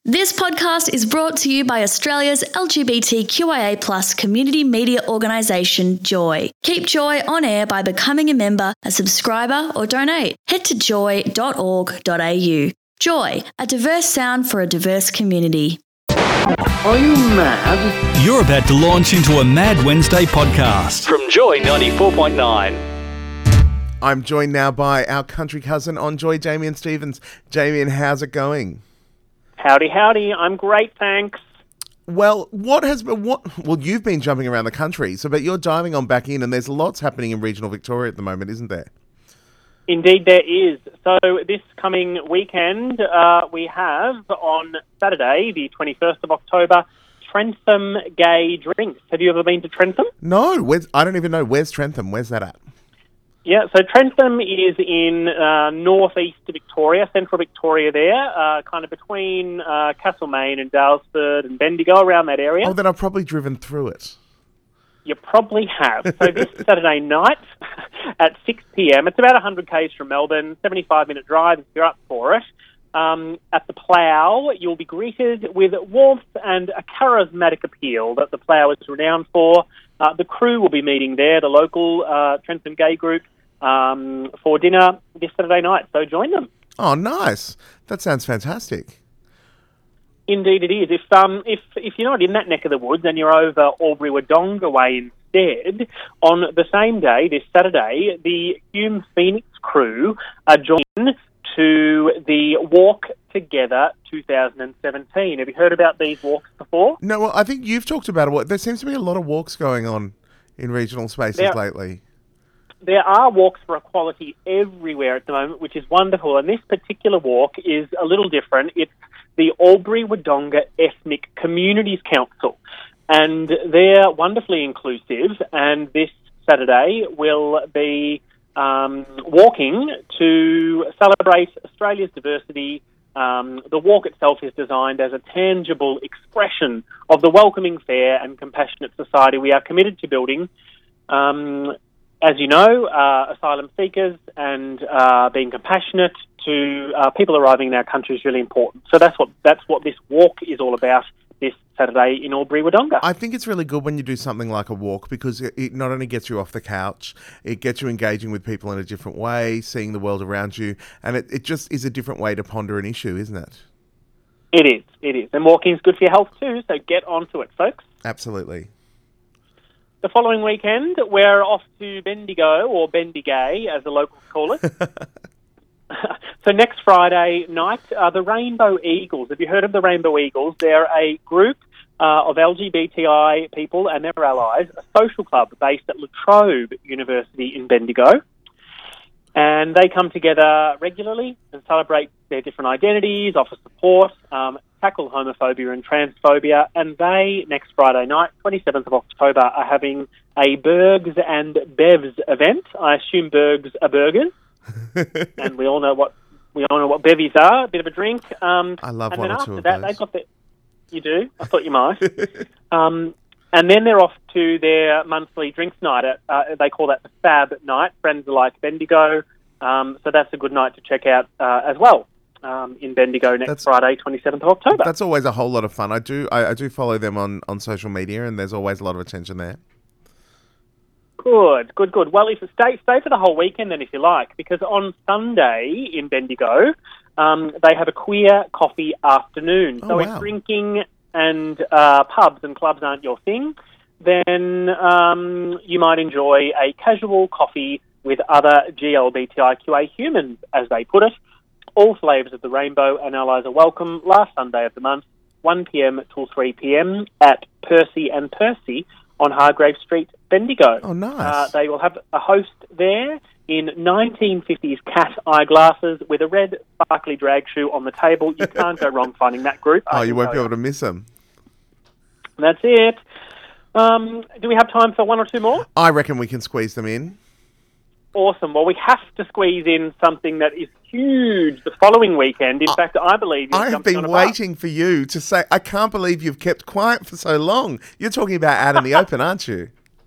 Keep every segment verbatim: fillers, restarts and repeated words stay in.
This podcast is brought to you by Australia's L G B T Q I A plus community media organisation, Joy. Keep Joy on air by becoming a member, a subscriber or donate. Head to joy dot org dot a u. Joy, a diverse sound for a diverse community. Are you mad? You're about to launch into a Mad Wednesday podcast from Joy ninety-four point nine. I'm joined now by our country cousin on Joy, Jamian Stevens. Jamian, how's it going? Howdy, howdy. I'm great, thanks. Well, what has been, what, well, you've been jumping around the country, so, but you're diving on back in, and there's lots happening in regional Victoria at the moment, isn't there? Indeed, there is. So this coming weekend, uh, we have on Saturday, the twenty-first of October, Trentham Gay Drinks. Have you ever been to Trentham? No, where's, I don't even know. Where's Trentham? Where's that at? Yeah, so Trentham is in uh, northeast Victoria, central Victoria there, uh, kind of between uh, Castlemaine and Dalesford and Bendigo, around that area. Oh, then I've probably driven through it. You probably have. So this Saturday night at six p.m, it's about one hundred kays from Melbourne, seventy-five minute drive if you're up for it. Um, at the Plough, you'll be greeted with warmth and a charismatic appeal that the Plough is renowned for. Uh, the crew will be meeting there, the local uh, Trentham Gay group, um, for dinner this Saturday night. So join them. Oh, nice. That sounds fantastic. Indeed it is. If um if if you're not in that neck of the woods and you're over Albury Wodonga way instead, on the same day, this Saturday, the Hume Phoenix crew are joined to the Walk Together two thousand seventeen. Have you heard about these walks before? No, well, I think you've talked about it. There seems to be a lot of walks going on in regional spaces there, lately. There are walks for equality everywhere at the moment, which is wonderful. And this particular walk is a little different. It's the Albury Wodonga Ethnic Communities Council. And they're wonderfully inclusive. And this Saturday will be um, walking to celebrate Australia's diversity. Um, the walk itself is designed as a tangible expression of the welcoming, fair and compassionate society we are committed to building. Um, as you know, uh, asylum seekers and uh, being compassionate to uh, people arriving in our country is really important. So that's what that's what this walk is all about this Saturday in Albury Wodonga. I think it's really good when you do something like a walk because it, it not only gets you off the couch, it gets you engaging with people in a different way, seeing the world around you, and it, it just is a different way to ponder an issue, isn't it? It is, it is. And walking is good for your health too, so get onto it, folks. Absolutely. The following weekend, we're off to Bendigo, or Bendigay, as the locals call it. So next Friday night, uh, the Rainbow Eagles. Have you heard of the Rainbow Eagles? They're a group uh, of L G B T I people and their allies, a social club based at La Trobe University in Bendigo. And they come together regularly and celebrate their different identities, offer support, um, tackle homophobia and transphobia. And they, next Friday night, twenty-seventh of October, are having a Bergs and Bevs event. I assume Bergs are burgers. And we all know what we all know what bevies are. A bit of a drink. Um, I love and one then or after two of that, those. they've got the. You do? I thought you might. um, and then they're off to their monthly drinks night. At, uh, they call that the Fab Night. Friends like Bendigo. Um, so that's a good night to check out uh, as well. Um, in Bendigo next That's, Friday, twenty-seventh of October. That's always a whole lot of fun. I do I, I do follow them on, on social media, and there's always a lot of attention there. Good, good, good. Well, if you stay stay for the whole weekend then, if you like, because on Sunday in Bendigo, um, they have a queer coffee afternoon. Oh, so wow. if drinking and uh, pubs and clubs aren't your thing, then um, you might enjoy a casual coffee with other G L B T I Q A humans, as they put it. All flavours of the rainbow and allies are welcome. Last Sunday of the month, one p.m. till three p.m. at Percy and Percy on Hargrave Street, Bendigo. Oh, nice. Uh, they will have a host there in nineteen fifties cat eyeglasses with a red sparkly drag shoe on the table. You can't go wrong finding that group. Oh, you won't be able to miss them. That's it. Um, do we have time for one or two more? I reckon we can squeeze them in. Awesome. Well, we have to squeeze in something that is huge the following weekend. In I, fact, I believe you're I have jumping on been a bus. waiting for you to say, I can't believe you've kept quiet for so long. You're talking about out in the open, aren't you?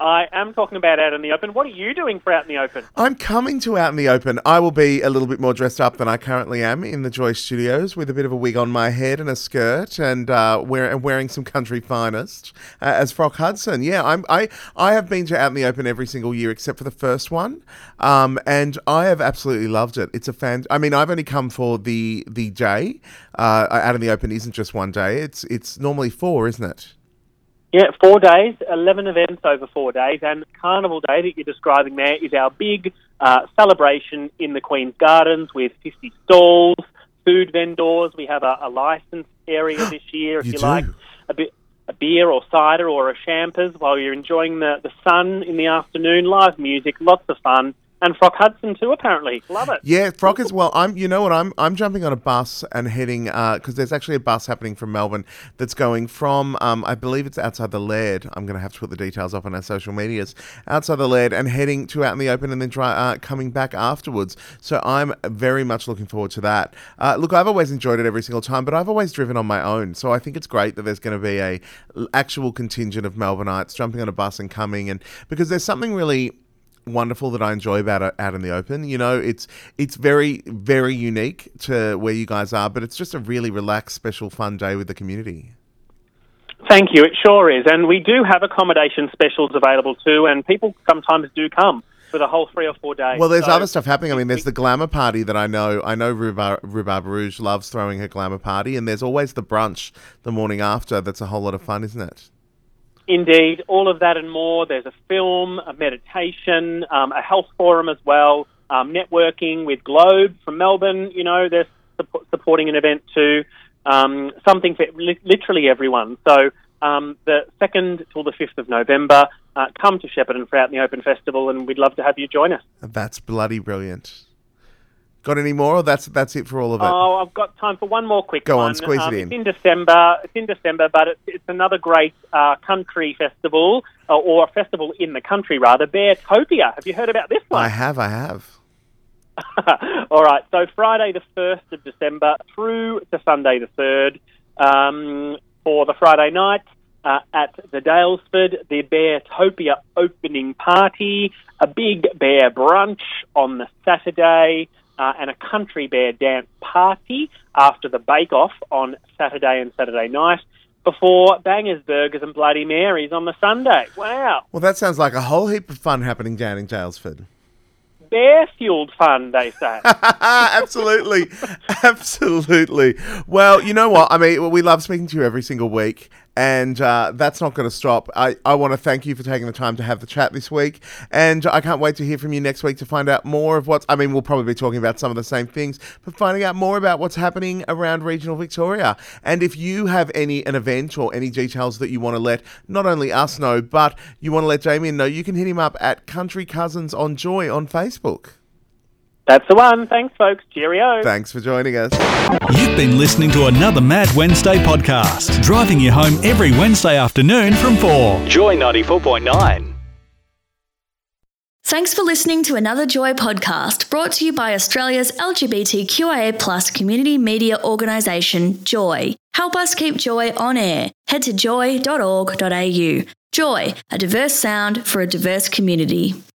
I am talking about Out in the Open. What are you doing for Out in the Open? I'm coming to Out in the Open. I will be a little bit more dressed up than I currently am in the Joy Studios with a bit of a wig on my head and a skirt and uh, wear, wearing some country finest uh, as Frock Hudson. Yeah, I'm, I I have been to Out in the Open every single year except for the first one, um, and I have absolutely loved it. It's a fan. I mean, I've only come for the the day. Uh, Out in the Open isn't just one day. It's it's normally four, isn't it? Yeah, four days, eleven events over four days, and Carnival Day that you're describing there is our big uh, celebration in the Queen's Gardens with fifty stalls, food vendors. We have a, a licensed area this year, if you you do. like, a bit a beer or cider or a champers while you're enjoying the, the sun in the afternoon, live music, lots of fun. And Frock Hudson too, apparently. Love it. Yeah, Frock as well. I'm, you know what? I'm, I'm jumping on a bus and heading because uh, there's actually a bus happening from Melbourne that's going from, um, I believe it's outside the Laird. I'm going to have to put the details up on our social medias. Outside the Laird and heading to Out in the Open and then try, uh, coming back afterwards. So I'm very much looking forward to that. Uh, look, I've always enjoyed it every single time, but I've always driven on my own. So I think it's great that there's going to be a actual contingent of Melbourneites jumping on a bus and coming, and because there's something really wonderful that I enjoy about it Out in the Open. You know, it's it's very, very unique to where you guys are, but it's just a really relaxed, special, fun day with the community. Thank you, it sure is. And we do have accommodation specials available too, and people sometimes do come for the whole three or four days. Well, there's so, other stuff happening. I mean, there's the glamour party that I know. I know Rhubarb, Rhubarb Rouge loves throwing her glamour party, and there's always the brunch the morning after. That's a whole lot of fun, isn't it? Indeed, all of that and more. There's a film, a meditation, um, a health forum as well, um, networking with Globe from Melbourne. You know, they're su- supporting an event too, um, something for li- literally everyone. So um, the second till the fifth of November, uh, come to Shepparton for Out in the Open Festival, and we'd love to have you join us. That's bloody brilliant. Got any more, or that's that's it for all of it? Oh, I've got time for one more quick Go one. on, squeeze um, it in. It's in December. It's in December, but it's, it's another great uh, country festival, uh, or a festival in the country, rather, Beartopia. Have you heard about this one? I have, I have. All right, so Friday the first of December through to Sunday the third, um, for the Friday night uh, at the Dalesford, the Beartopia opening party, a big bear brunch on the Saturday, Uh, and a country bear dance party after the bake-off on Saturday and Saturday night before Bangers, Burgers and Bloody Marys on the Sunday. Wow. Well, that sounds like a whole heap of fun happening down in Dalesford. Bear-fueled fun, they say. Absolutely. Absolutely. Well, you know what? I mean, we love speaking to you every single week, and uh, that's not going to stop. I, I want to thank you for taking the time to have the chat this week, and I can't wait to hear from you next week to find out more of what's... I mean, we'll probably be talking about some of the same things, but finding out more about what's happening around regional Victoria. And if you have any an event or any details that you want to let not only us know, but you want to let Damien know, you can hit him up at Country Cousins on Joy on Facebook. That's the one. Thanks, folks. Cheerio. Thanks for joining us. You've been listening to another Mad Wednesday podcast, driving you home every Wednesday afternoon from four. Joy ninety-four point nine. Thanks for listening to another Joy podcast brought to you by Australia's L G B T Q I A plus community media organisation, Joy. Help us keep Joy on air. Head to joy dot org dot a u. Joy, a diverse sound for a diverse community.